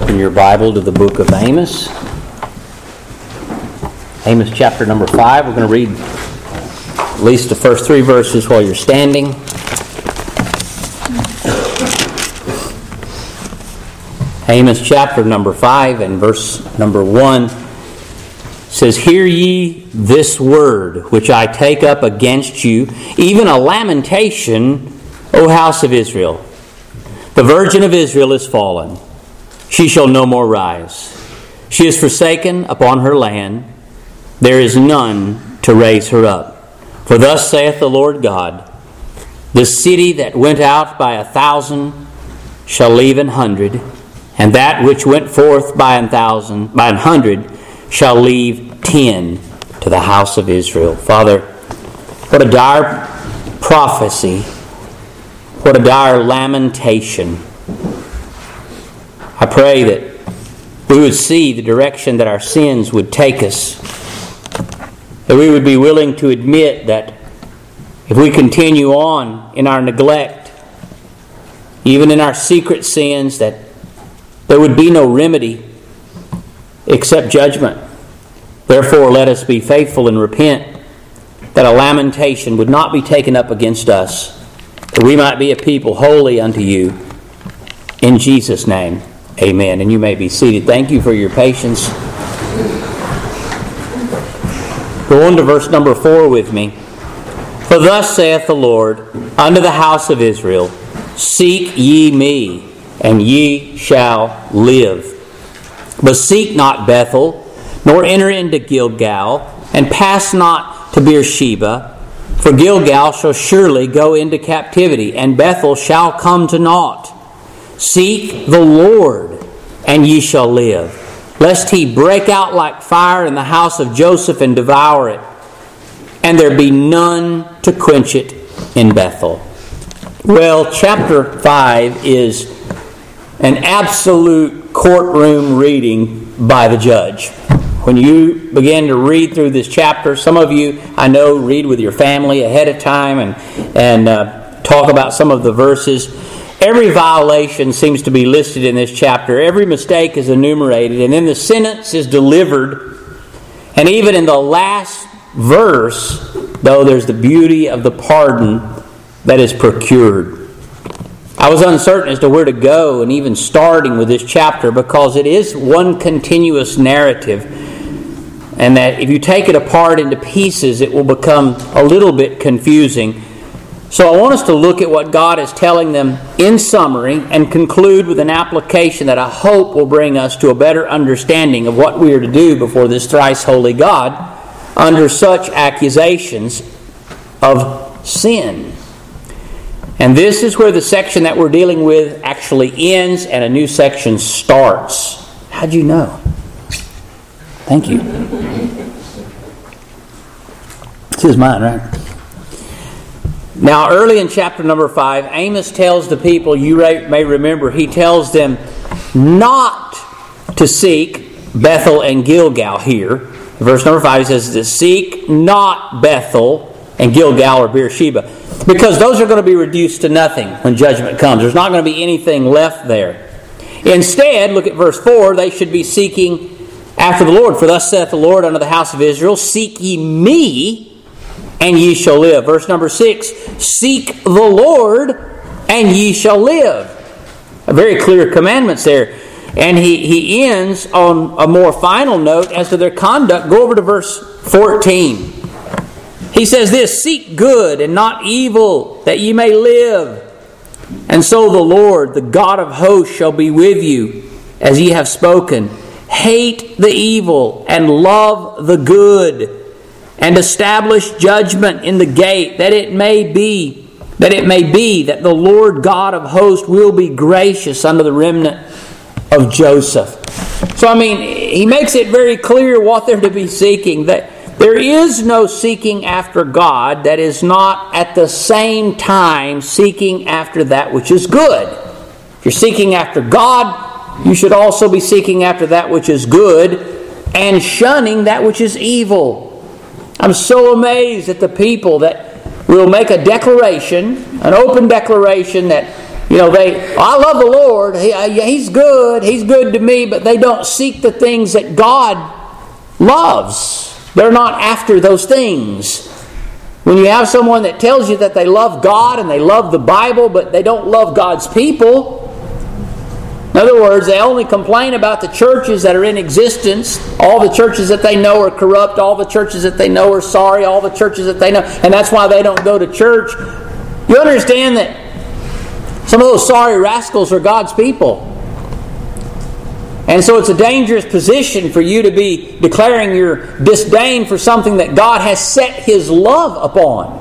open your Bible to the book of Amos. Amos chapter number 5. We're going to read at least the first 3 verses while you're standing. Amos chapter number 5 and verse number 1 says, "Hear ye this word which I take up against you, even a lamentation, O house of Israel. The virgin of Israel is fallen. She shall no more rise. She is forsaken upon her land. There is none to raise her up. For thus saith the Lord God, the city that went out by 1,000 shall leave 100, and that which went forth by 100 shall leave 10 to the house of Israel." Father, what a dire prophecy. What a dire lamentation. I pray that we would see the direction that our sins would take us. That we would be willing to admit that if we continue on in our neglect, even in our secret sins, that there would be no remedy except judgment. Therefore, let us be faithful and repent that a lamentation would not be taken up against us, that we might be a people holy unto you. In Jesus' name, amen. And you may be seated. Thank you for your patience. Go on to verse number 4 with me. "For thus saith the Lord unto the house of Israel, Seek ye me, and ye shall live. But seek not Bethel, nor enter into Gilgal, and pass not to Beersheba. For Gilgal shall surely go into captivity, and Bethel shall come to naught. Seek the Lord, and ye shall live, lest he break out like fire in the house of Joseph and devour it, and there be none to quench it in Bethel." Well, chapter 5 is an absolute courtroom reading by the judge. When you begin to read through this chapter, some of you, I know, read with your family ahead of time and talk about some of the verses. Every violation seems to be listed in this chapter. Every mistake is enumerated, and then the sentence is delivered. And even in the last verse, though, there's the beauty of the pardon that is procured. I was uncertain as to where to go, and even starting with this chapter, because it is one continuous narrative, and that if you take it apart into pieces, it will become a little bit confusing. So I want us to look at what God is telling them in summary and conclude with an application that I hope will bring us to a better understanding of what we are to do before this thrice holy God under such accusations of sin. And this is where the section that we're dealing with actually ends and a new section starts. How'd you know? Thank you. This is mine, right? Now, early in chapter number 5, Amos tells the people, you may remember, he tells them not to seek Bethel and Gilgal here. Verse number 5, he says, to seek not Bethel and Gilgal or Beersheba, because those are going to be reduced to nothing when judgment comes. There's not going to be anything left there. Instead, look at verse 4, they should be seeking after the Lord. For thus saith the Lord unto the house of Israel, Seek ye me, and ye shall live. Verse number 6, Seek the Lord, and ye shall live. A very clear commandments there. And he ends on a more final note as to their conduct. Go over to verse 14. He says this, Seek good and not evil, that ye may live. And so the Lord, the God of hosts, shall be with you, as ye have spoken. Hate the evil and love the good, and establish judgment in the gate, that it may be that the Lord God of hosts will be gracious unto the remnant of Joseph. So, he makes it very clear what they're to be seeking, that there is no seeking after God that is not at the same time seeking after that which is good. If you're seeking after God, you should also be seeking after that which is good and shunning that which is evil. I'm so amazed at the people that will make a declaration, an open declaration, that I love the Lord. He's good. He's good to me, but they don't seek the things that God loves. They're not after those things. When you have someone that tells you that they love God and they love the Bible, but they don't love God's people. In other words, they only complain about the churches that are in existence. All the churches that they know are corrupt. All the churches that they know are sorry. All the churches that they know. And that's why they don't go to church. You understand that some of those sorry rascals are God's people. And so it's a dangerous position for you to be declaring your disdain for something that God has set His love upon.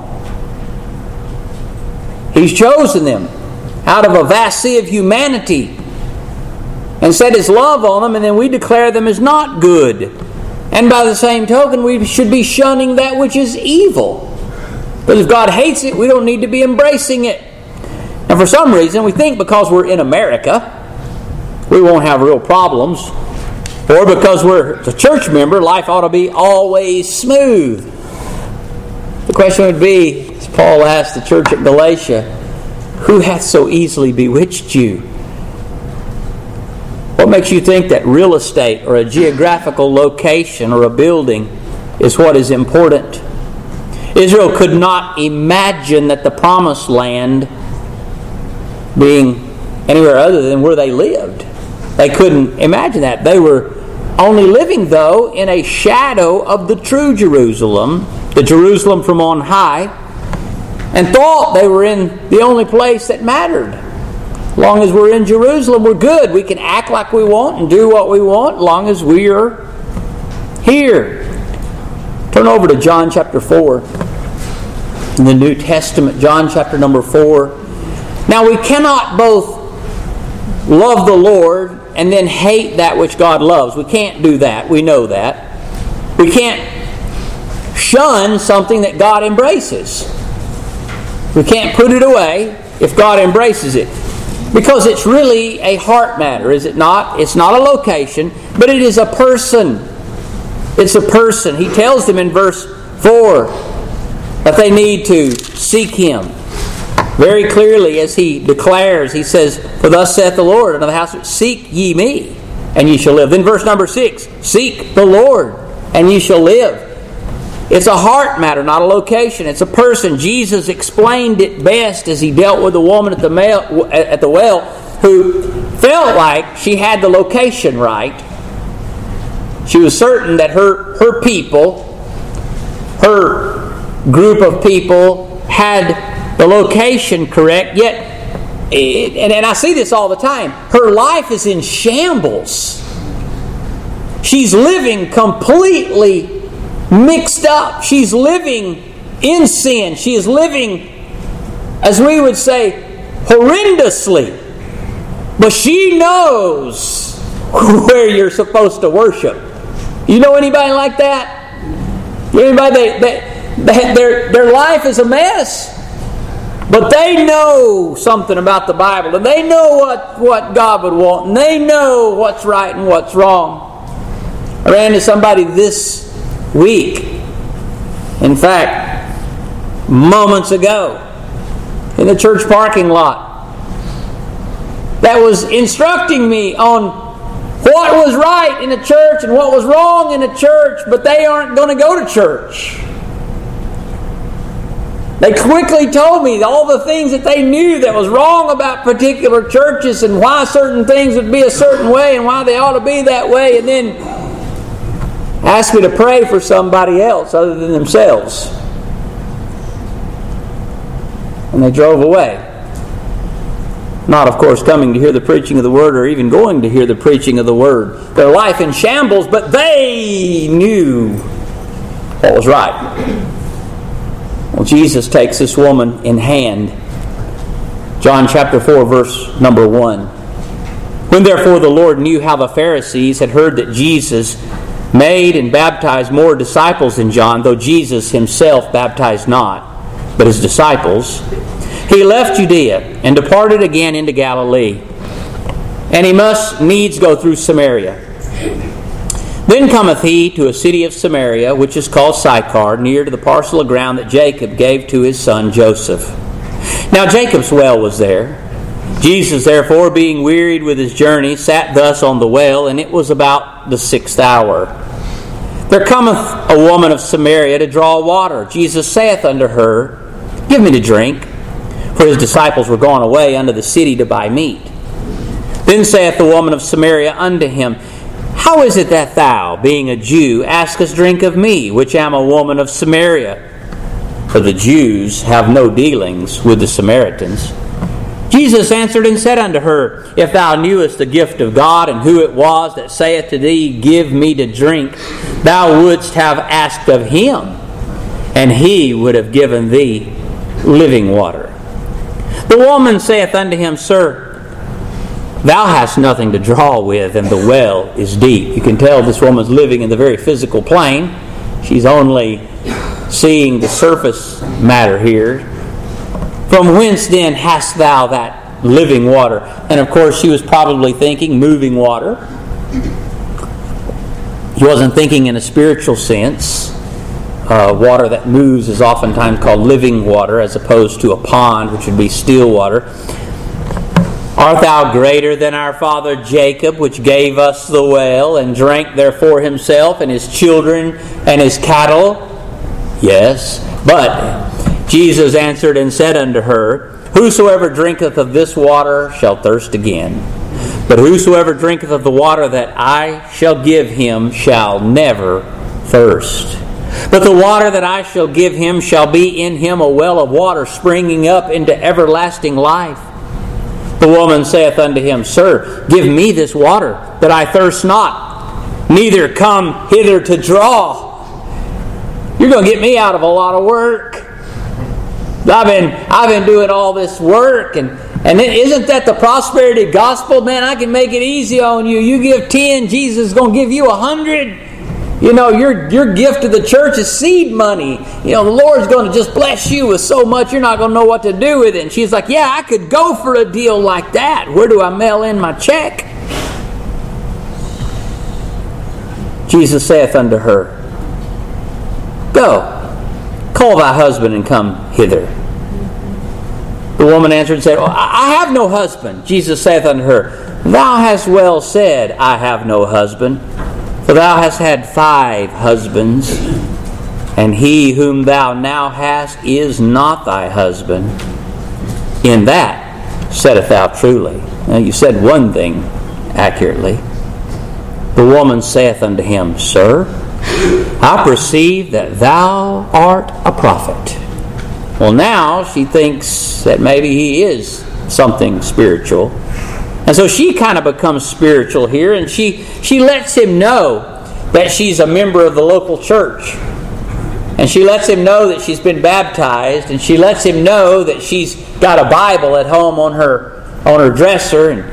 He's chosen them out of a vast sea of humanity and set His love on them, and then we declare them as not good. And by the same token, we should be shunning that which is evil. But if God hates it, we don't need to be embracing it. And for some reason, we think because we're in America, we won't have real problems. Or because we're a church member, life ought to be always smooth. The question would be, as Paul asked the church at Galatia, who hath so easily bewitched you? What makes you think that real estate or a geographical location or a building is what is important? Israel could not imagine that the promised land being anywhere other than where they lived. They couldn't imagine that. They were only living, though, in a shadow of the true Jerusalem, the Jerusalem from on high, and thought they were in the only place that mattered. As long as we're in Jerusalem, we're good. We can act like we want and do what we want as long as we are here. Turn over to John chapter 4 in the New Testament. John chapter number 4. Now we cannot both love the Lord and then hate that which God loves. We can't do that. We know that. We can't shun something that God embraces. We can't put it away if God embraces it. Because it's really a heart matter, is it not? It's not a location, but it is a person. It's a person. He tells them in verse 4 that they need to seek Him. Very clearly, as he declares, he says, "For thus saith the Lord unto the house, seek ye me, and ye shall live." Then verse number 6, "Seek the Lord, and ye shall live." It's a heart matter, not a location. It's a person. Jesus explained it best as He dealt with the woman at the well who felt like she had the location right. She was certain that her people, her group of people, had the location correct, yet, and I see this all the time, her life is in shambles. She's living completely mixed up. She's living in sin. She is living, as we would say, horrendously. But she knows where you're supposed to worship. You know anybody like that? Anybody their life is a mess, but they know something about the Bible, and they know what God would want, and they know what's right and what's wrong. I ran into somebody this week, in fact, moments ago, in the church parking lot, that was instructing me on what was right in the church and what was wrong in the church, but they aren't going to go to church. They quickly told me all the things that they knew that was wrong about particular churches and why certain things would be a certain way and why they ought to be that way, and then asked me to pray for somebody else other than themselves. And they drove away. Not, of course, coming to hear the preaching of the Word or even going to hear the preaching of the Word. Their life in shambles, but they knew what was right. Well, Jesus takes this woman in hand. John chapter 4, verse number 1. "When therefore the Lord knew how the Pharisees had heard that Jesus made and baptized more disciples than John, though Jesus Himself baptized not, but His disciples, He left Judea and departed again into Galilee. And He must needs go through Samaria. Then cometh He to a city of Samaria, which is called Sychar, near to the parcel of ground that Jacob gave to his son Joseph. Now Jacob's well was there. Jesus, therefore, being wearied with his journey, sat thus on the well, and it was about the 6th hour. There cometh a woman of Samaria to draw water. Jesus saith unto her, Give me to drink. For his disciples were gone away unto the city to buy meat. Then saith the woman of Samaria unto him, How is it that thou, being a Jew, askest drink of me, which am a woman of Samaria? For the Jews have no dealings with the Samaritans. Jesus answered and said unto her, If thou knewest the gift of God, and who it was that saith to thee, Give me to drink, thou wouldst have asked of him, and he would have given thee living water. The woman saith unto him, Sir, thou hast nothing to draw with, and the well is deep. You can tell this woman's living in the very physical plane. She's only seeing the surface matter here. From whence then hast thou that living water? And of course she was probably thinking moving water. She wasn't thinking in a spiritual sense. Water that moves is oftentimes called living water, as opposed to a pond, which would be still water. Art thou greater than our father Jacob, which gave us the well, and drank therefore himself, and his children, and his cattle? Yes. But Jesus answered and said unto her, Whosoever drinketh of this water shall thirst again. But whosoever drinketh of the water that I shall give him shall never thirst. But the water that I shall give him shall be in him a well of water springing up into everlasting life. The woman saith unto him, Sir, give me this water, that I thirst not, neither come hither to draw. You're going to get me out of a lot of work. I've been doing all this work, and isn't that the prosperity gospel? Man, I can make it easy on you. You give 10, Jesus is going to give you 100. You know, your gift to the church is seed money. You know, the Lord's going to just bless you with so much you're not going to know what to do with it. And she's like, yeah, I could go for a deal like that. Where do I mail in my check? Jesus saith unto her, Go, call thy husband and come hither. The woman answered and said, I have no husband. Jesus saith unto her, Thou hast well said, I have no husband. For thou hast had 5 husbands, and he whom thou now hast is not thy husband. In that saidst thou truly. Now you said one thing accurately. The woman saith unto him, Sir, I perceive that thou art a prophet. Well, now she thinks that maybe he is something spiritual. And so she kind of becomes spiritual here, and she lets him know that she's a member of the local church. And she lets him know that she's been baptized, and she lets him know that she's got a Bible at home on her dresser. And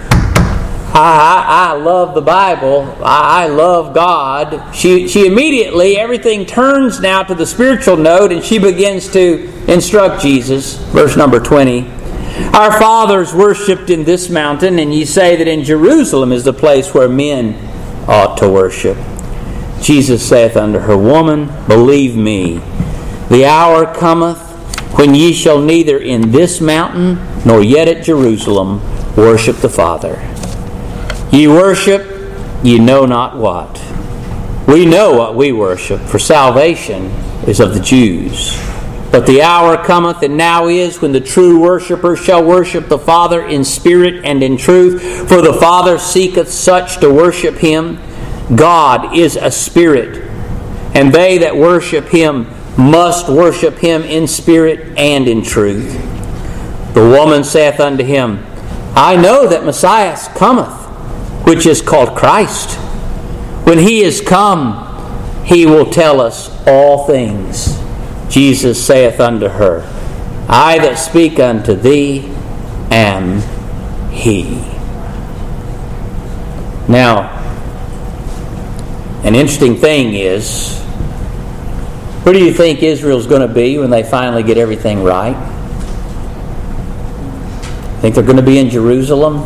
I love the Bible. I love God. She immediately, everything turns now to the spiritual note, and she begins to instruct Jesus. Verse number 20. Our fathers worshipped in this mountain, and ye say that in Jerusalem is the place where men ought to worship. Jesus saith unto her, Woman, believe me, the hour cometh when ye shall neither in this mountain nor yet at Jerusalem worship the Father. Ye worship, ye know not what. We know what we worship, for salvation is of the Jews. But the hour cometh, and now is, when the true worshippers shall worship the Father in spirit and in truth. For the Father seeketh such to worship him. God is a spirit, and they that worship him must worship him in spirit and in truth. The woman saith unto him, I know that Messiah cometh, which is called Christ. When he is come, he will tell us all things. Jesus saith unto her, I that speak unto thee am he. Now, an interesting thing is, where do you think Israel's going to be when they finally get everything right? Think they're going to be in Jerusalem?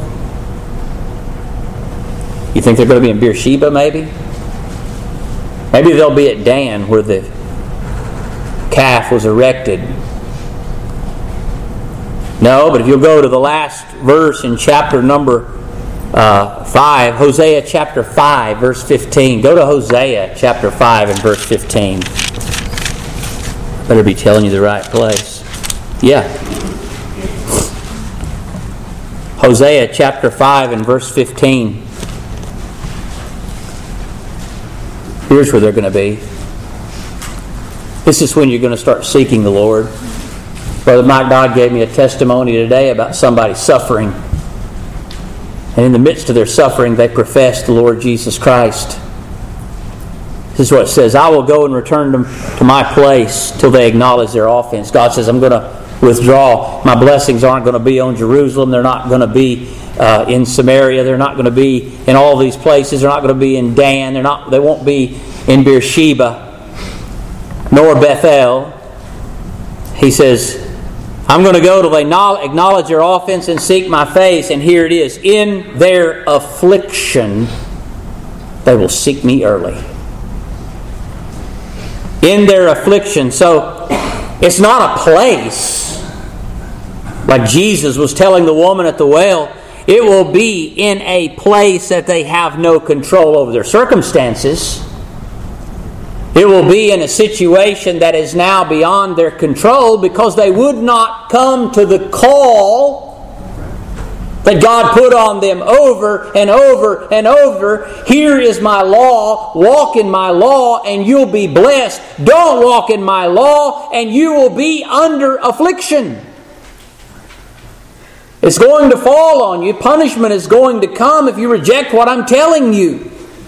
You think they're going to be in Beersheba maybe? Maybe they'll be at Dan, where the calf was erected. No, but if you'll go to the last verse in chapter number 5, Hosea chapter 5, verse 15. Go to Hosea chapter 5 and verse 15. Better be telling you the right place. Yeah. Hosea chapter 5 and verse 15. Here's where they're going to be. This is when you're going to start seeking the Lord. Brother Mike Dodd gave me a testimony today about somebody suffering. And in the midst of their suffering, they professed the Lord Jesus Christ. This is what it says, I will go and return them to my place till they acknowledge their offense. God says, I'm going to withdraw. My blessings aren't going to be on Jerusalem. They're not going to be in Samaria. They're not going to be in all these places. They're not going to be in Dan. They won't be in Beersheba nor Bethel. He says, I'm going to go till they acknowledge their offense and seek my face. And here it is. In their affliction, they will seek me early. In their affliction. So, it's not a place. Like Jesus was telling the woman at the well, it will be in a place that they have no control over their circumstances. It will be in a situation that is now beyond their control because they would not come to the call that God put on them over and over and over. Here is my law. Walk in my law and you'll be blessed. Don't walk in my law and you will be under affliction. It's going to fall on you. Punishment is going to come if you reject what I'm telling you.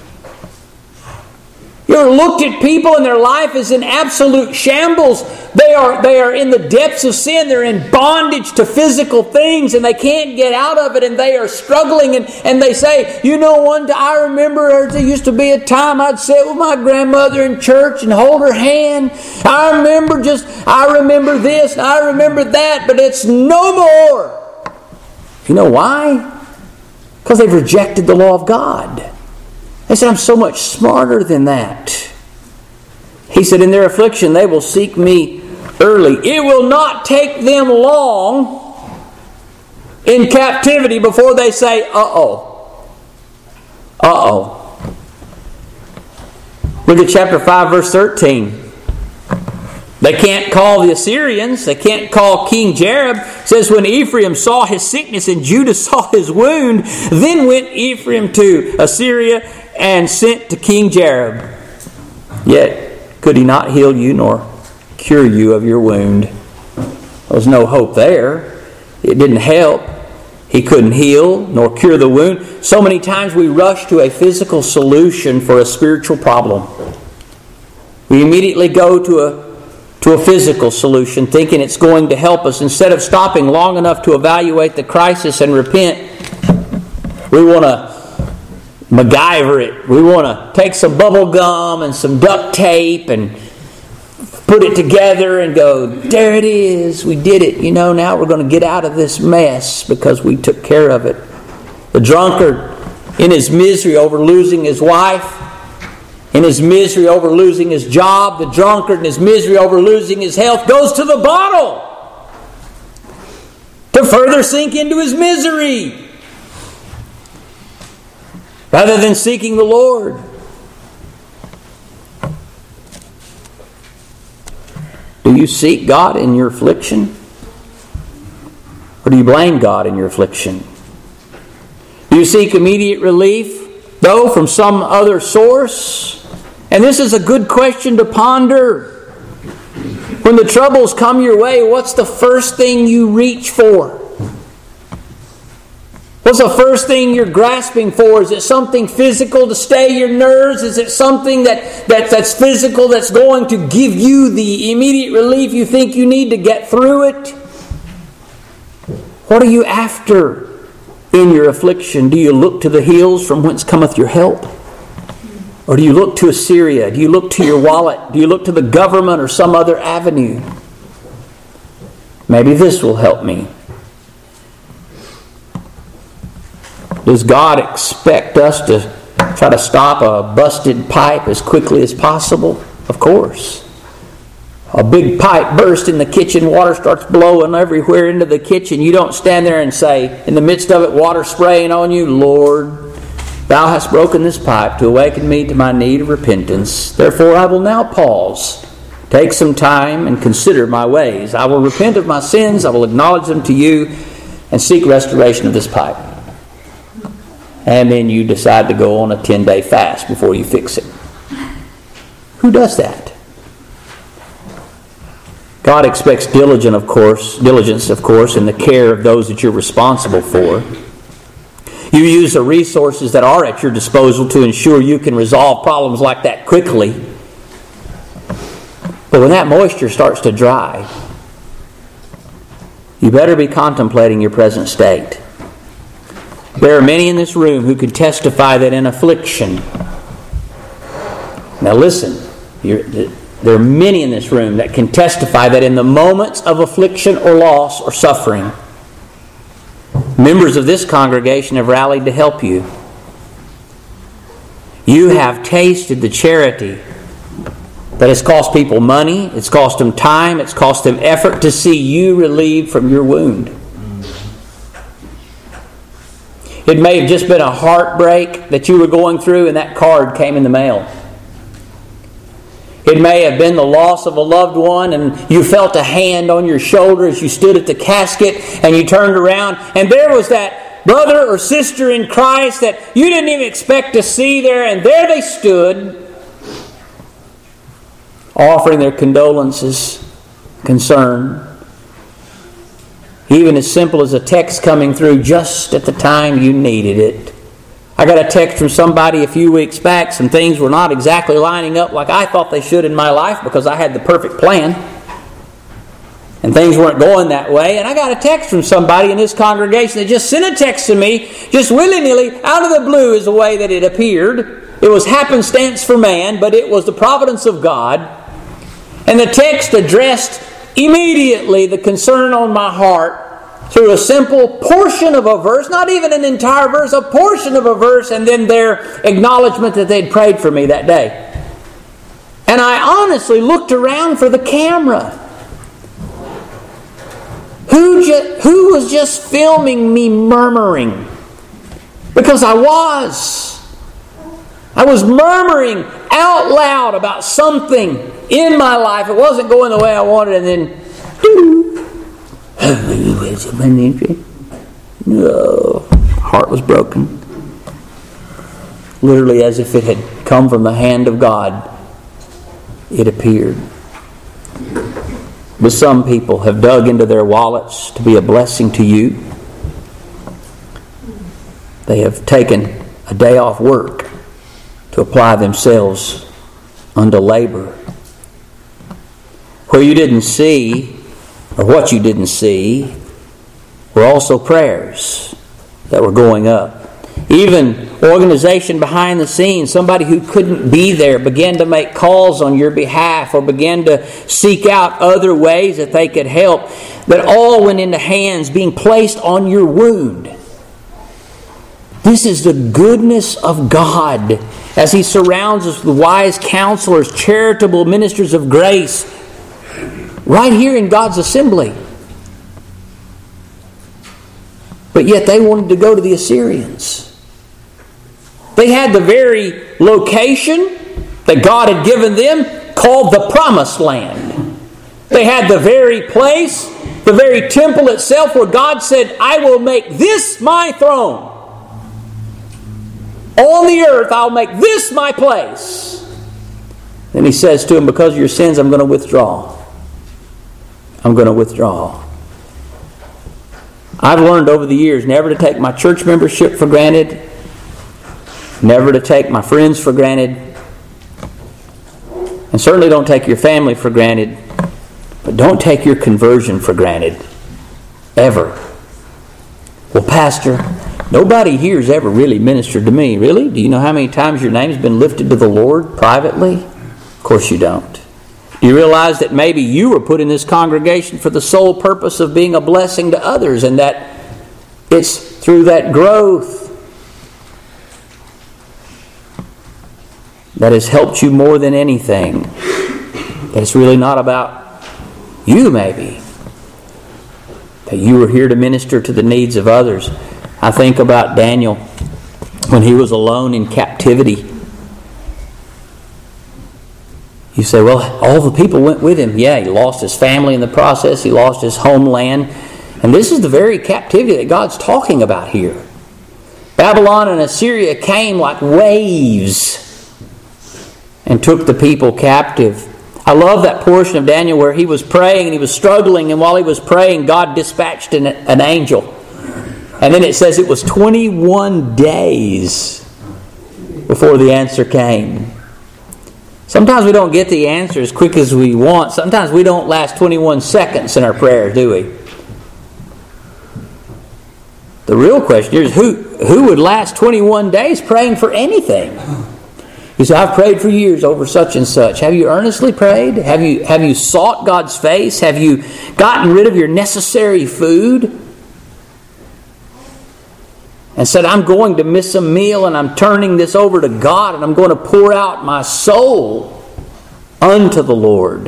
You ever looked at people and their life is in absolute shambles? They are in the depths of sin. They're in bondage to physical things and they can't get out of it and they are struggling and they say, you know, I remember there used to be a time I'd sit with my grandmother in church and hold her hand. I remember this and I remember that, but it's no more. You know why? Because they've rejected the law of God. They said, I'm so much smarter than that. He said, in their affliction they will seek me early. It will not take them long in captivity before they say, uh-oh. Uh-oh. Look at chapter 5, verse 13. They can't call the Assyrians. They can't call King Jareb. It says, when Ephraim saw his sickness and Judah saw his wound, then went Ephraim to Assyria and sent to King Jareb. Yet could he not heal you nor cure you of your wound. There was no hope there. It didn't help. He couldn't heal nor cure the wound. So many times we rush to a physical solution for a spiritual problem. We immediately go to a physical solution thinking it's going to help us. Instead of stopping long enough to evaluate the crisis and repent, we want to MacGyver it. We want to take some bubble gum and some duct tape and put it together and go, there it is, we did it. You know, now we're going to get out of this mess because we took care of it. The drunkard, in his misery over losing his wife, in his misery over losing his job, the drunkard in his misery over losing his health goes to the bottle to further sink into his misery rather than seeking the Lord. Do you seek God in your affliction? Or do you blame God in your affliction? Do you seek immediate relief, though, from some other source? And this is a good question to ponder. When the troubles come your way, what's the first thing you reach for? What's the first thing you're grasping for? Is it something physical to stay your nerves? Is it something that's physical that's going to give you the immediate relief you think you need to get through it? What are you after in your affliction? Do you look to the hills from whence cometh your help? Or do you look to Assyria? Do you look to your wallet? Do you look to the government or some other avenue? Maybe this will help me. Does God expect us to try to stop a busted pipe as quickly as possible? Of course. A big pipe bursts in the kitchen, water starts blowing everywhere into the kitchen. You don't stand there and say, in the midst of it, water spraying on you, Lord, Thou hast broken this pipe to awaken me to my need of repentance. Therefore I will now pause, take some time, and consider my ways. I will repent of my sins, I will acknowledge them to you, and seek restoration of this pipe. And then you decide to go on a 10-day fast before you fix it. Who does that? God expects diligence, of course, in the care of those that you're responsible for. You use the resources that are at your disposal to ensure you can resolve problems like that quickly. But when that moisture starts to dry, you better be contemplating your present state. There are many in this room who can testify that in affliction. Now listen, there are many in this room that can testify that in the moments of affliction or loss or suffering, members of this congregation have rallied to help you. You have tasted the charity that has cost people money, it's cost them time, it's cost them effort to see you relieved from your wound. It may have just been a heartbreak that you were going through and that card came in the mail. It may have been the loss of a loved one and you felt a hand on your shoulder as you stood at the casket and you turned around and there was that brother or sister in Christ that you didn't even expect to see there, and there they stood offering their condolences, concern. Even as simple as a text coming through just at the time you needed it. I got a text from somebody a few weeks back. Some things were not exactly lining up like I thought they should in my life because I had the perfect plan. And things weren't going that way. And I got a text from somebody in this congregation that just sent a text to me, just willy-nilly, out of the blue is the way that it appeared. It was happenstance for man, but it was the providence of God. And the text addressed immediately the concern on my heart through a simple portion of a verse, not even an entire verse, a portion of a verse, and then their acknowledgement that they'd prayed for me that day. And I honestly looked around for the camera. Who was just filming me murmuring? Because I was murmuring out loud about something in my life. It wasn't going the way I wanted, and then no, heart was broken. Literally as if it had come from the hand of God, it appeared. But some people have dug into their wallets to be a blessing to you. They have taken a day off work to apply themselves unto labor. Where you didn't see, or what you didn't see, were also prayers that were going up. Even organization behind the scenes, somebody who couldn't be there began to make calls on your behalf or began to seek out other ways that they could help. That all went into hands being placed on your wound. This is the goodness of God as He surrounds us with wise counselors, charitable ministers of grace, right here in God's assembly. But yet they wanted to go to the Assyrians. They had the very location that God had given them called the Promised Land. They had the very place, the very temple itself where God said, I will make this my throne. On the earth I'll make this my place. Then He says to them, because of your sins I'm going to withdraw. I'm going to withdraw. I've learned over the years never to take my church membership for granted, never to take my friends for granted, and certainly don't take your family for granted, but don't take your conversion for granted. Ever. Well, Pastor, nobody here has ever really ministered to me. Really? Do you know how many times your name's been lifted to the Lord privately? Of course you don't. Do you realize that maybe you were put in this congregation for the sole purpose of being a blessing to others, and that it's through that growth that has helped you more than anything? That it's really not about You maybe. That you were here to minister to the needs of others. I think about Daniel when he was alone in captivity. You say, well, all the people went with him. Yeah, he lost his family in the process. He lost his homeland. And this is the very captivity that God's talking about here. Babylon and Assyria came like waves and took the people captive. I love that portion of Daniel where he was praying and he was struggling, and while he was praying, God dispatched an angel. And then it says it was 21 days before the answer came. Sometimes we don't get the answer as quick as we want. Sometimes we don't last 21 seconds in our prayers, do we? The real question is, who would last 21 days praying for anything? You say, I've prayed for years over such and such. Have you earnestly prayed? Have you sought God's face? Have you gotten rid of your necessary food? And said, I'm going to miss a meal and I'm turning this over to God and I'm going to pour out my soul unto the Lord.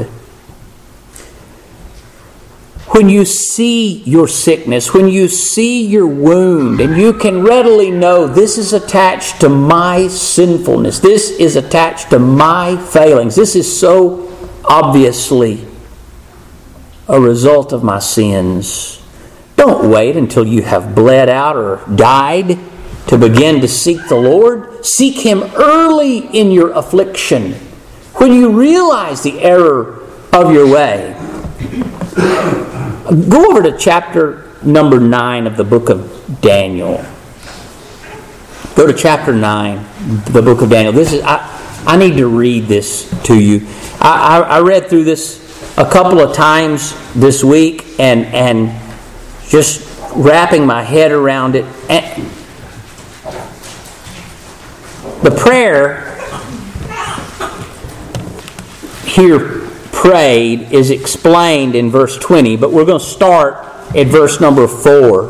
When you see your sickness, when you see your wound, and you can readily know this is attached to my sinfulness, this is attached to my failings, this is so obviously a result of my sins. Don't wait until you have bled out or died to begin to seek the Lord. Seek Him early in your affliction, when you realize the error of your way. Go over to chapter number 9 of the book of Daniel. Go to chapter 9, the book of Daniel. This is I need to read this to you. I read through this a couple of times this week and just wrapping my head around it. And the prayer here prayed is explained in verse 20, but we're going to start at verse number 4.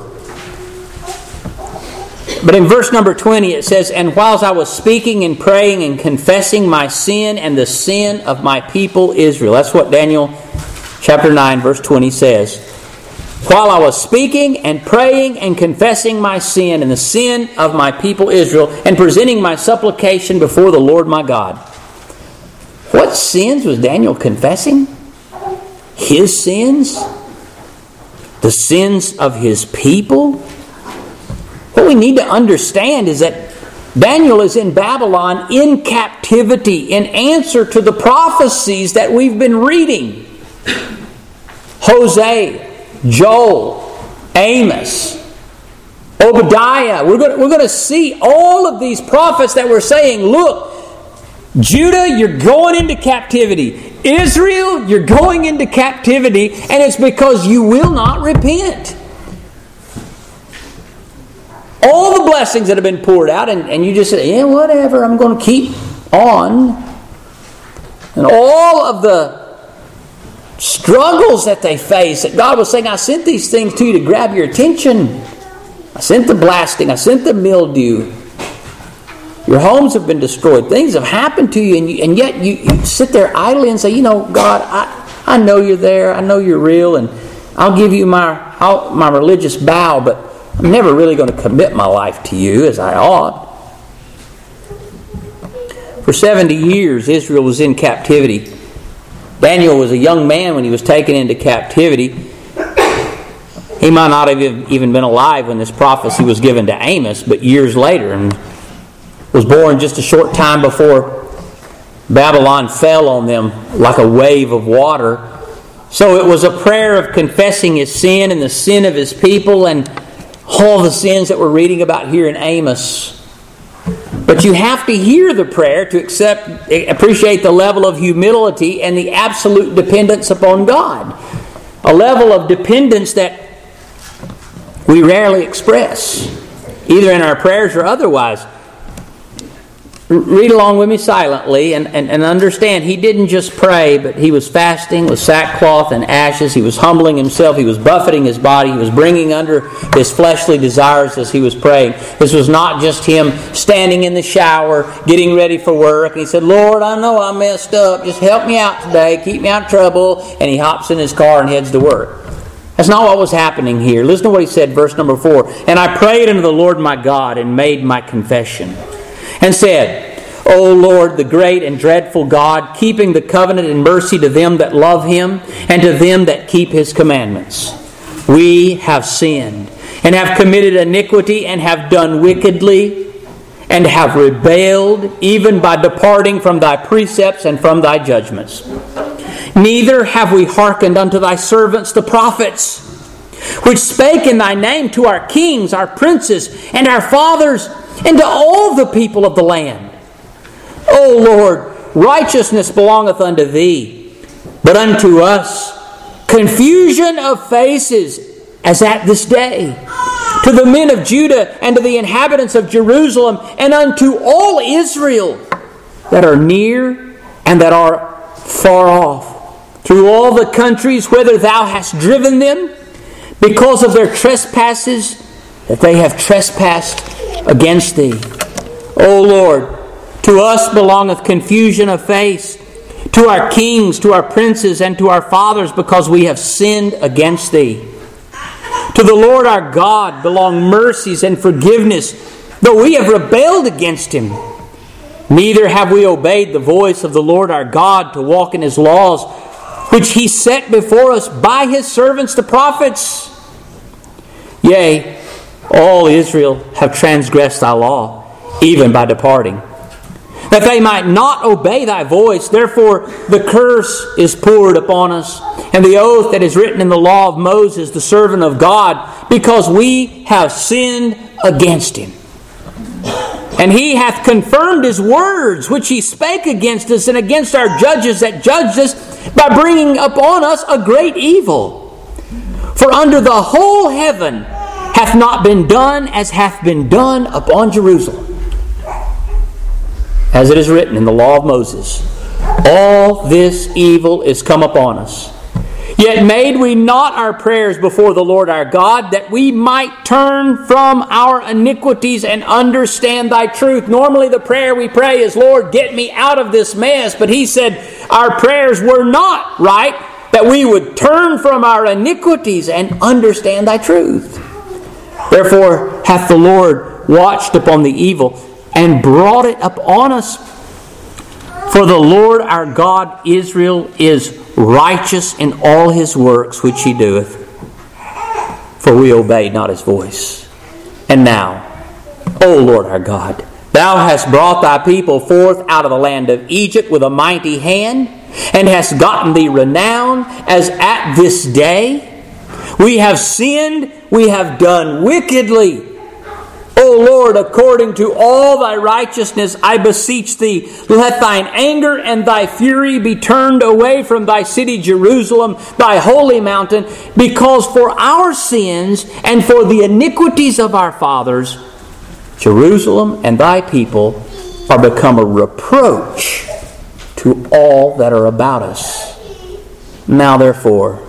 But in verse number 20 it says, And whilst I was speaking and praying and confessing my sin and the sin of my people Israel. That's what Daniel chapter 9 verse 20 says. While I was speaking and praying and confessing my sin and the sin of my people Israel, and presenting my supplication before the Lord my God. What sins was Daniel confessing? His sins? The sins of his people? What we need to understand is that Daniel is in Babylon in captivity in answer to the prophecies that we've been reading. Hosea, Joel, Amos, Obadiah. We're going to see all of these prophets that were saying, look, Judah, you're going into captivity. Israel, you're going into captivity, and it's because you will not repent. All the blessings that have been poured out, and you just say, yeah, whatever, I'm going to keep on. And all of the struggles that they face, that God was saying, I sent these things to you to grab your attention. I sent the blasting, I sent the mildew. Your homes have been destroyed. Things have happened to you, and yet you sit there idly and say, you know, God, I know you're there. I know you're real, and I'll give you my religious bow, but I'm never really going to commit my life to you as I ought. For 70 years, Israel was in captivity. Daniel was a young man when he was taken into captivity. He might not have even been alive when this prophecy was given to Amos, but years later, and was born just a short time before Babylon fell on them like a wave of water. So it was a prayer of confessing his sin and the sin of his people and all the sins that we're reading about here in Amos. But you have to hear the prayer to appreciate the level of humility and the absolute dependence upon God. A level of dependence that we rarely express, either in our prayers or otherwise. read along with me silently and understand he didn't just pray, but he was fasting with sackcloth and ashes. He was humbling himself. He was buffeting his body. He was bringing under his fleshly desires as he was praying. This was not just him standing in the shower, getting ready for work. And he said, Lord, I know I messed up. Just help me out today. Keep me out of trouble. And he hops in his car and heads to work. That's not what was happening here. Listen to what he said, verse number 4. And I prayed unto the Lord my God and made my confession. And said, O Lord, the great and dreadful God, keeping the covenant and mercy to them that love Him, and to them that keep His commandments. We have sinned, and have committed iniquity, and have done wickedly, and have rebelled, even by departing from Thy precepts and from Thy judgments. Neither have we hearkened unto Thy servants the prophets, which spake in Thy name to our kings, our princes, and our fathers, and to all the people of the land. O Lord, righteousness belongeth unto Thee, but unto us confusion of faces, as at this day, to the men of Judah and to the inhabitants of Jerusalem, and unto all Israel that are near and that are far off, through all the countries whither Thou hast driven them, because of their trespasses that they have trespassed against Thee. O Lord, to us belongeth confusion of face, to our kings, to our princes, and to our fathers, because we have sinned against Thee. To the Lord our God belong mercies and forgiveness, though we have rebelled against Him. Neither have we obeyed the voice of the Lord our God to walk in His laws, which He set before us by His servants the prophets. Yea, all Israel have transgressed Thy law, even by departing, that they might not obey Thy voice. Therefore the curse is poured upon us, and the oath that is written in the law of Moses, the servant of God, because we have sinned against Him. And He hath confirmed His words, which He spake against us and against our judges that judged us, by bringing upon us a great evil. For under the whole heaven hath not been done as hath been done upon Jerusalem. As it is written in the law of Moses, all this evil is come upon us. Yet made we not our prayers before the Lord our God, that we might turn from our iniquities and understand Thy truth. Normally the prayer we pray is, Lord, get me out of this mess. But He said our prayers were not right, that we would turn from our iniquities and understand Thy truth. Therefore hath the Lord watched upon the evil and brought it upon us. For the Lord our God Israel is righteous in all His works which He doeth. For we obeyed not His voice. And now, O Lord our God, Thou hast brought Thy people forth out of the land of Egypt with a mighty hand, and hast gotten Thee renown as at this day. We have sinned, we have done wickedly. O Lord, according to all Thy righteousness, I beseech Thee, let Thine anger and Thy fury be turned away from Thy city Jerusalem, Thy holy mountain, because for our sins and for the iniquities of our fathers, Jerusalem and Thy people are become a reproach to all that are about us. Now therefore,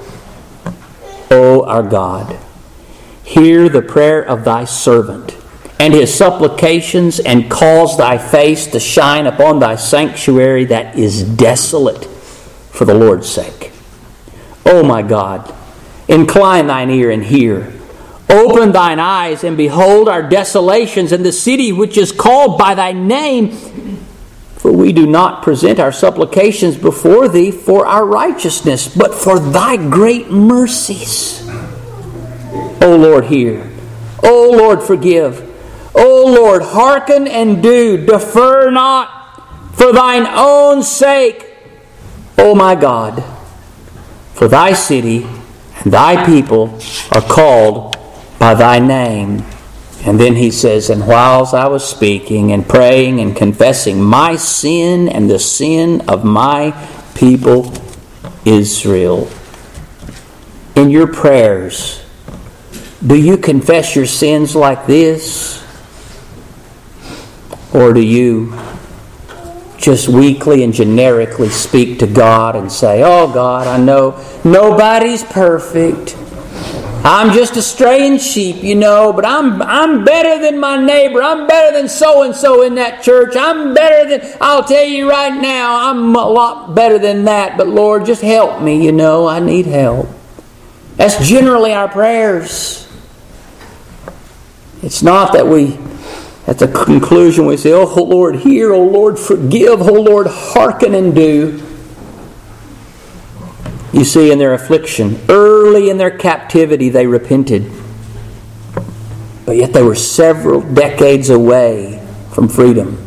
O our God, hear the prayer of Thy servant and his supplications, and cause Thy face to shine upon Thy sanctuary that is desolate for the Lord's sake. O my God, incline Thine ear and hear. Open Thine eyes and behold our desolations in the city which is called by Thy name. For we do not present our supplications before Thee for our righteousness, but for Thy great mercies. O Lord, hear. O Lord, forgive. O Lord, hearken and do. Defer not for Thine own sake. O my God, for Thy city and Thy people are called by Thy name. And then he says, and whiles I was speaking and praying and confessing my sin and the sin of my people Israel. In your prayers, do you confess your sins like this? Or do you just weakly and generically speak to God and say, "Oh God, I know nobody's perfect. I'm just a straying sheep, but I'm better than my neighbor. I'm better than so-and-so in that church. I'll tell you right now, I'm a lot better than that. But Lord, just help me, I need help." That's generally our prayers. It's not that we, at the conclusion, we say, "Oh Lord, hear, oh Lord, forgive, oh Lord, hearken and do." You see, in their affliction, early in their captivity, they repented. But yet they were several decades away from freedom.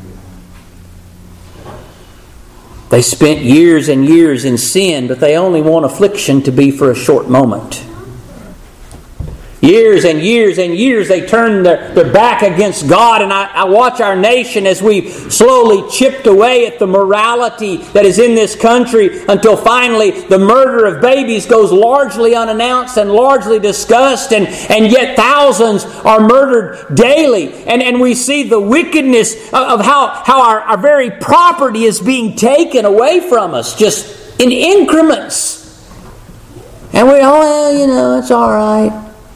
They spent years and years in sin, but they only want affliction to be for a short moment. Years and years and years they turn their back against God. And I watch our nation as we've slowly chipped away at the morality that is in this country until finally the murder of babies goes largely unannounced and largely discussed. And yet thousands are murdered daily. And we see the wickedness of how our very property is being taken away from us just in increments. And we, it's all right.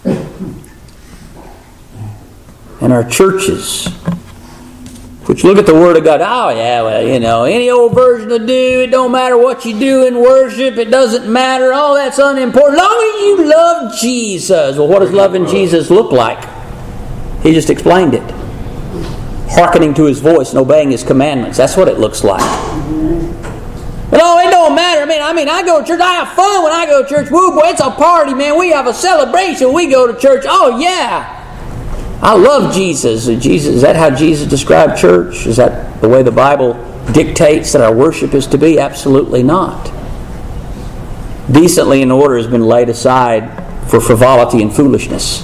And our churches, which look at the Word of God, any old version will do. It don't matter what you do in worship. It doesn't matter. Oh, that's unimportant. As long as you love Jesus. Well, what does loving Jesus look like? He just explained it. Hearkening to His voice and obeying His commandments. That's what it looks like. But it don't matter. I go to church. I have fun when I go to church. Woo, boy, it's a party, man. We have a celebration. We go to church. Oh, yeah. I love Jesus. Is that how Jesus described church? Is that the way the Bible dictates that our worship is to be? Absolutely not. Decently in order has been laid aside for frivolity and foolishness.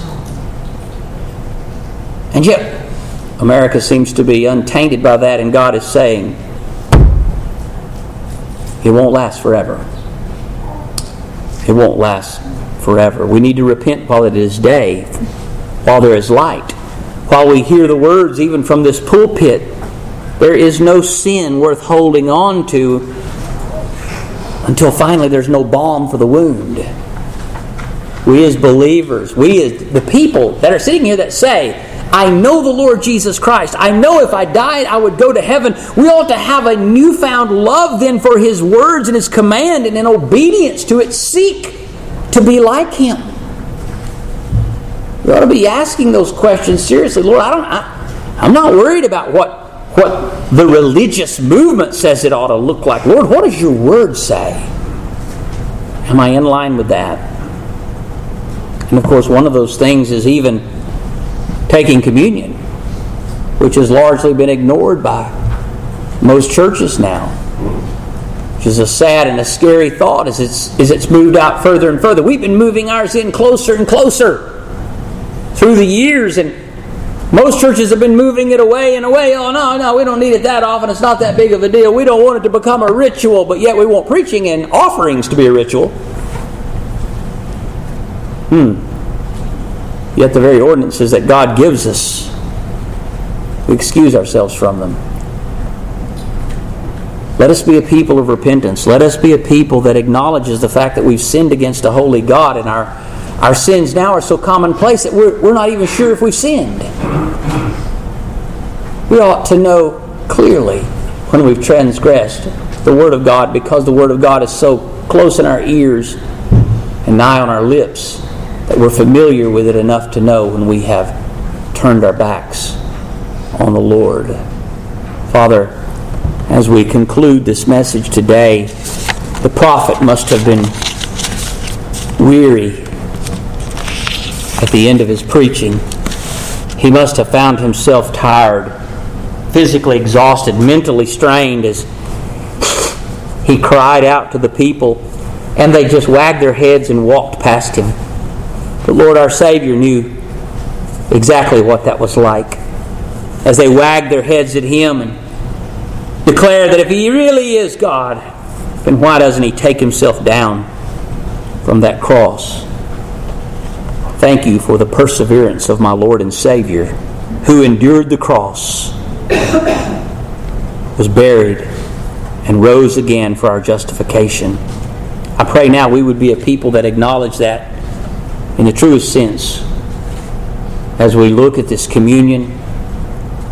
And yet, America seems to be untainted by that, and God is saying, it won't last forever. It won't last forever. We need to repent while it is day, while there is light, while we hear the words even from this pulpit. There is no sin worth holding on to until finally there's no balm for the wound. We as believers, we as the people that are sitting here that say, "I know the Lord Jesus Christ. I know if I died, I would go to heaven." We ought to have a newfound love then for His words and His command, and in obedience to it, seek to be like Him. We ought to be asking those questions seriously. Lord, I'm not worried about what the religious movement says it ought to look like. Lord, what does your Word say? Am I in line with that? And of course, one of those things is even taking communion, which has largely been ignored by most churches now, which is a sad and a scary thought as it's moved out further and further. We've been moving ours in closer and closer through the years, and most churches have been moving it away and away. Oh, no, we don't need it that often. It's not that big of a deal. We don't want it to become a ritual, but yet we want preaching and offerings to be a ritual. Yet the very ordinances that God gives us, we excuse ourselves from them. Let us be a people of repentance. Let us be a people that acknowledges the fact that we've sinned against a holy God, and our sins now are so commonplace that we're not even sure if we've sinned. We ought to know clearly when we've transgressed the Word of God, because the Word of God is so close in our ears and nigh on our lips that we're familiar with it enough to know when we have turned our backs on the Lord. Father, as we conclude this message today, the prophet must have been weary at the end of his preaching. He must have found himself tired, physically exhausted, mentally strained as he cried out to the people, and they just wagged their heads and walked past him. But Lord, our Savior knew exactly what that was like as they wagged their heads at Him and declared that if He really is God, then why doesn't He take Himself down from that cross? Thank You for the perseverance of my Lord and Savior, who endured the cross, was buried, and rose again for our justification. I pray now we would be a people that acknowledge that in the truest sense as we look at this communion.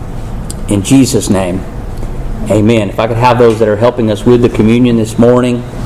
In Jesus' name, amen. If I could have those that are helping us with the communion this morning